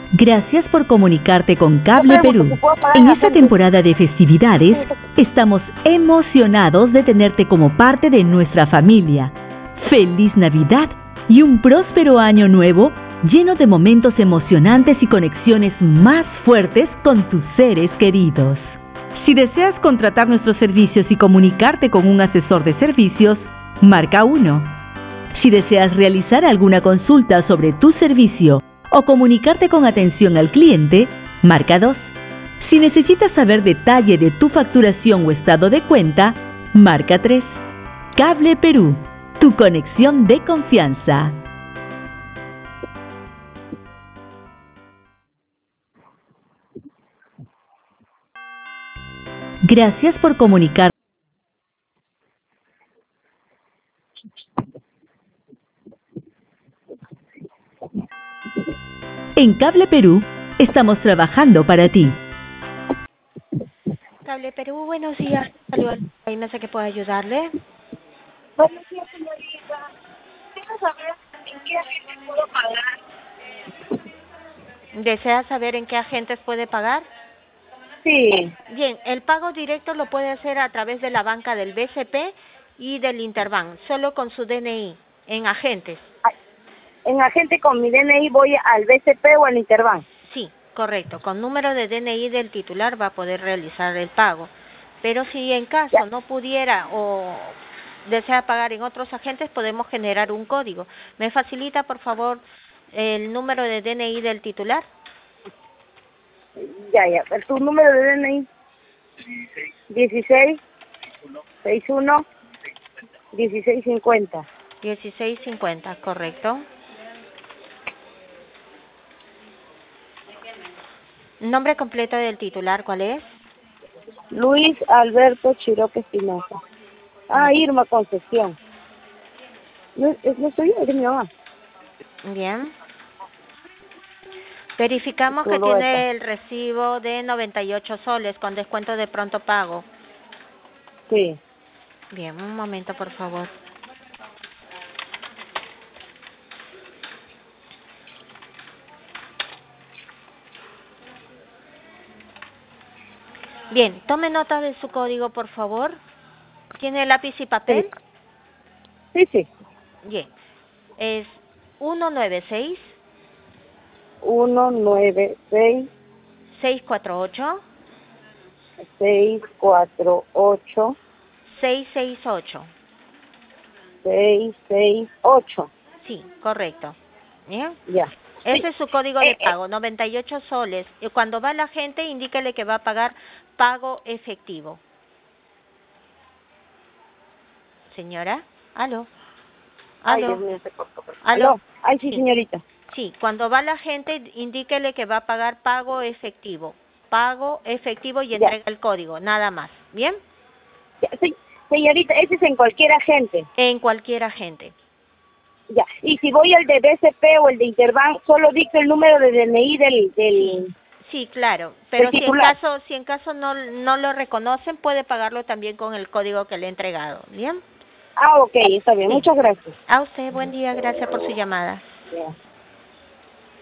Gracias por comunicarte con Cable Perú. En esta temporada de festividades, estamos emocionados de tenerte como parte de nuestra familia. ¡Feliz Navidad y un próspero año nuevo lleno de momentos emocionantes y conexiones más fuertes con tus seres queridos! Si deseas contratar nuestros servicios y comunicarte con un asesor de servicios, marca 1. Si deseas realizar alguna consulta sobre tu servicio o comunicarte con atención al cliente, marca 2. Si necesitas saber detalle de tu facturación o estado de cuenta, marca 3. Cable Perú, tu conexión de confianza. Gracias por comunicar. En Cable Perú, estamos trabajando para ti. Cable Perú, buenos días. Saludos. Ahí no sé qué puedo ayudarle. Buenos días, señorita. Quiero saber en qué agente puedo pagar. ¿Desea saber en qué agentes puede pagar? Sí. Bien, el pago directo lo puede hacer a través de la banca del BCP y del Interbank, solo con su DNI, en agentes. En agente con mi DNI voy al BCP o al Interbank. Sí, correcto. Con número de DNI del titular va a poder realizar el pago. Pero si en caso no pudiera o desea pagar en otros agentes, podemos generar un código. ¿Me facilita, por favor, el número de DNI del titular? Ya. ¿Tu número de DNI? 16 61 1650. 1650, correcto. ¿Nombre completo del titular cuál es? Luis Alberto Chiroque Espinosa. Irma Concepción. No soy yo, es mi mamá. Bien. Verificamos que tiene el recibo de 98 soles con descuento de pronto pago. Sí. Bien, un momento, por favor. Bien, tome nota de su código, por favor. ¿Tiene lápiz y papel? Sí. Bien. Es 196 196 648 648 668. 668. Sí, correcto. Bien. Ya. Ese es su código de pago, 98 soles. Y cuando va la gente, indíquele que va a pagar pago efectivo. Señora, aló. Ay, Aló. Dios mío, se cortó. Aló. Ay, sí, señorita. Sí, cuando va la gente, indíquele que va a pagar pago efectivo. Pago efectivo y entrega el código, nada más. ¿Bien? Ya, señorita, ese es en cualquier agente. En cualquier agente. Ya, y si voy al de BCP o el de Interbank, solo dicto el número de DNI del Sí, claro, pero si en caso no lo reconocen, puede pagarlo también con el código que le he entregado, ¿bien? Ok, está bien, muchas gracias. A usted, buen día, gracias por su llamada. Ya.